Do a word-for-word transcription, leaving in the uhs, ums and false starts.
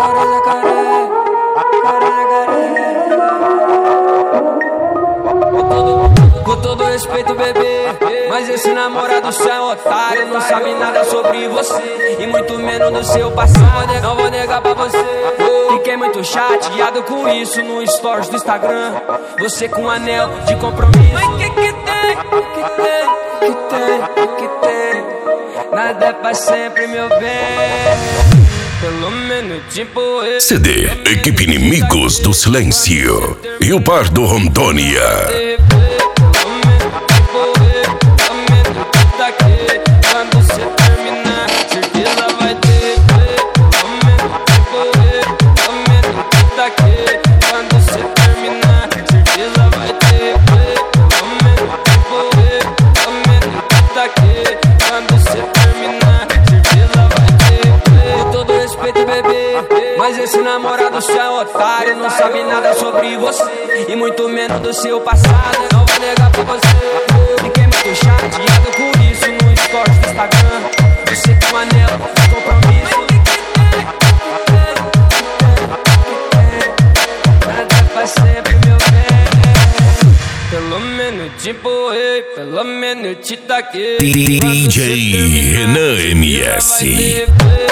Com todo respeito, bebê, mas esse namorado seu é um otário. Não sabe nada sobre você e muito menos do seu passado. Não vou negar pra você, fiquei muito chateado com isso no stories do Instagram. Você com um anel de compromisso. Mas que que tem, que tem, que tem, que tem? Nada é pra sempre, meu bem. Pelo menos tipo eu. C D Equipe Inimigos do Silêncio e o Par do Rondônia. Quando cê terminar, certeza vai ter. Quando cê terminar, certeza vai ter. Quando cê terminar, certeza vai ter. Com todo respeito, bebê, mas esse namorado seu é um otário. Não sabe nada sobre você e muito menos do seu passado. Não vou negar pra você, fiquei muito chateado com isso no stories do Instagram. Você com um anel de compromisso. Nada é pra sempre, meu bem. Pelo menos tipo eu, pelo menos te taquei. D J Renan M S.